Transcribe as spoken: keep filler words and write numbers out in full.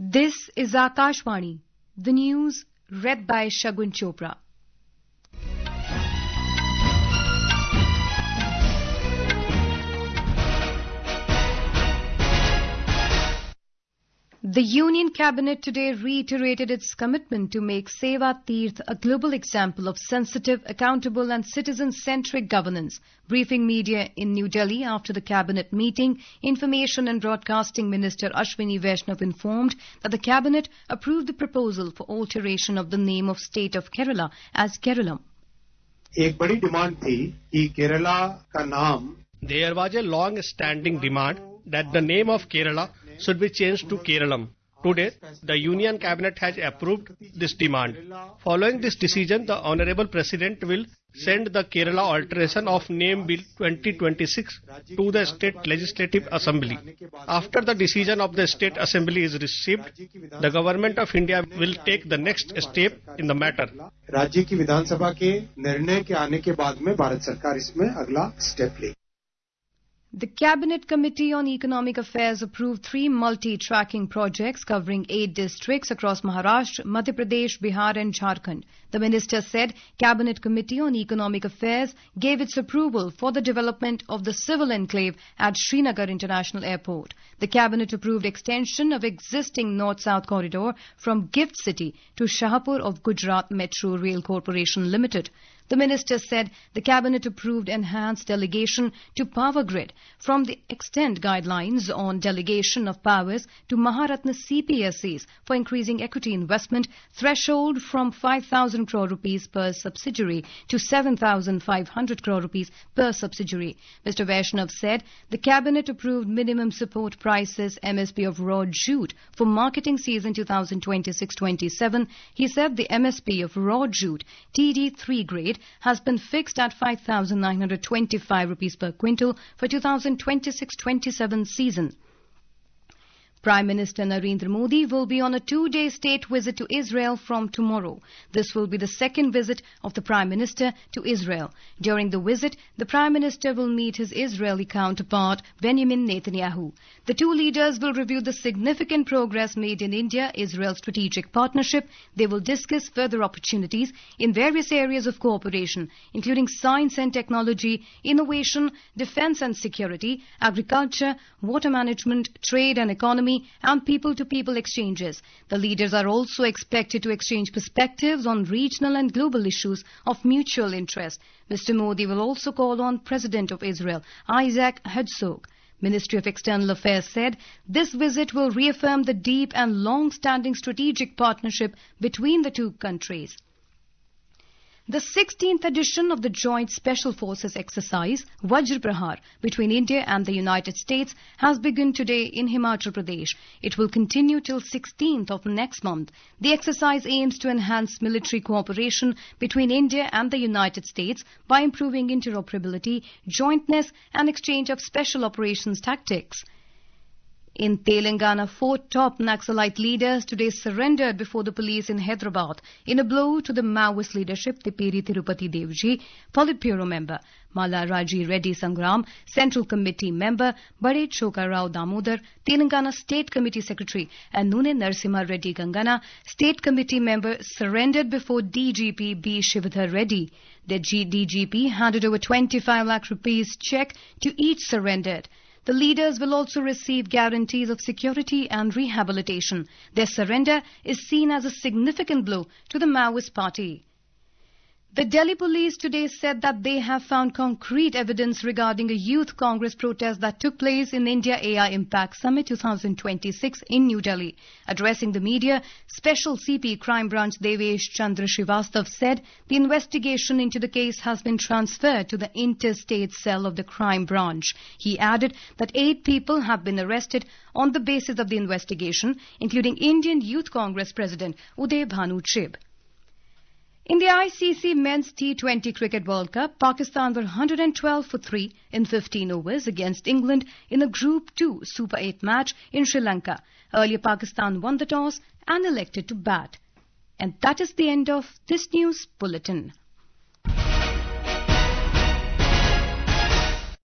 This is Akashvani, the news read by Shagun Chopra. The Union Cabinet today reiterated its commitment to make Seva Tirth a global example of sensitive, accountable and citizen-centric governance. Briefing media in New Delhi after the Cabinet meeting, Information and Broadcasting Minister Ashwini Vaishnav informed that the Cabinet approved the proposal for alteration of the name of state of Kerala as Keralam. एक बड़ी demand थी कि केरला का नाम There was a long-standing demand that the name of Kerala should be changed to Keralam. Today, the Union Cabinet has approved this demand. Following this decision, the Honourable President will send the Kerala Alteration of Name Bill twenty twenty-six to the State Legislative Assembly. After the decision of the State Assembly is received, the Government of India will take the next step in the matter. राज्य की विधानसभा के निर्णय के आने के बाद में भारत सरकार इसमें अगला स्टेप लेगी. The Cabinet Committee on Economic Affairs approved three multi-tracking projects covering eight districts across Maharashtra, Madhya Pradesh, Bihar and Jharkhand. The minister said Cabinet Committee on Economic Affairs gave its approval for the development of the civil enclave at Srinagar International Airport. The Cabinet approved extension of existing North-South corridor from Gift City to Shahpur of Gujarat Metro Rail Corporation Limited. The minister said the Cabinet approved enhanced delegation to Power Grid from the extent guidelines on delegation of powers to Maharatna C P S Es for increasing equity investment threshold from five thousand crore rupees per subsidiary to seven thousand five hundred crore rupees per subsidiary. Mister Vaishnav said the Cabinet approved minimum support prices M S P of raw jute for marketing season twenty twenty-six twenty-seven. He said the M S P of raw jute T D three grade has been fixed at five thousand nine hundred twenty-five rupees per quintal for twenty twenty-six twenty-seven season. Prime Minister Narendra Modi will be on a two-day state visit to Israel from tomorrow. This will be the second visit of the Prime Minister to Israel. During the visit, the Prime Minister will meet his Israeli counterpart Benjamin Netanyahu. The two leaders will review the significant progress made in India-Israel strategic partnership. They will discuss further opportunities in various areas of cooperation, including science and technology, innovation, defense and security, agriculture, water management, trade and economy, and people-to-people exchanges. The leaders are also expected to exchange perspectives on regional and global issues of mutual interest. Mister Modi will also call on President of Israel, Isaac Herzog. Ministry of External Affairs said this visit will reaffirm the deep and long-standing strategic partnership between the two countries. The sixteenth edition of the Joint Special Forces exercise, Vajra Prahar, between India and the United States has begun today in Himachal Pradesh. It will continue till sixteenth of next month. The exercise aims to enhance military cooperation between India and the United States by improving interoperability, jointness and exchange of special operations tactics. In Telangana, four top Naxalite leaders today surrendered before the police in Hyderabad in a blow to the Maoist leadership, Tiperi Tirupati Devji, Politburo member, Mala Raji Reddy Sangram, Central Committee member, Bade Choka Rao Damodar, Telangana State Committee Secretary, and Nune Narsimha Reddy Gangana, State Committee member, surrendered before D G P B. Shivadhar Reddy. The D G P handed over twenty-five lakh rupees cheque to each surrendered. The leaders will also receive guarantees of security and rehabilitation. Their surrender is seen as a significant blow to the Maoist party. The Delhi police today said that they have found concrete evidence regarding a youth Congress protest that took place in India A I Impact Summit twenty twenty-six in New Delhi. Addressing the media, Special C P Crime Branch Devesh Chandra Srivastav said the investigation into the case has been transferred to the interstate cell of the crime branch. He added that eight people have been arrested on the basis of the investigation, including Indian Youth Congress President Uday Bhanu Chib. In the I C C Men's T twenty Cricket World Cup, Pakistan were one hundred twelve for three in fifteen overs against England in a Group two Super eight match in Sri Lanka. Earlier, Pakistan won the toss and elected to bat. And that is the end of this news bulletin.